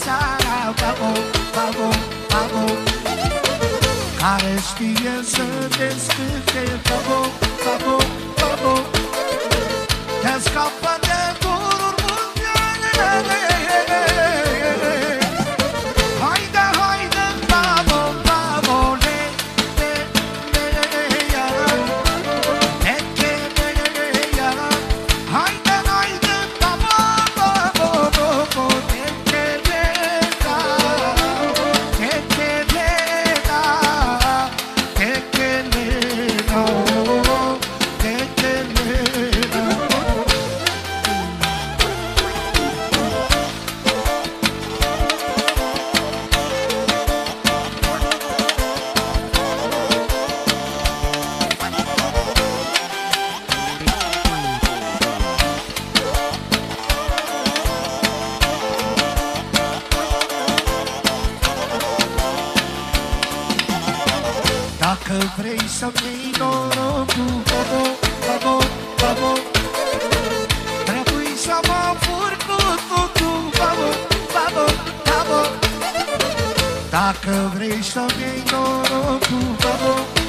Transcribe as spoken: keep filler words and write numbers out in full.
seara, bravo, bravo, bravo. Care știe să descâte, bravo, bravo, bravo. Te scapă de dururi multe. Haide, haide, bravo, bravo, le, le, le, ia, le, le, le, ia. Haide, haide, bravo, bravo, bravo, le, le, le, da, le, le, le, da, le, le, le, da, le, le, le, da. Dacă vrei să-mi iei norocul, babo, babo, babo, trebuie să mă fur cu totul, babo, babo, babo. Dacă vrei să-mi iei norocul, babo,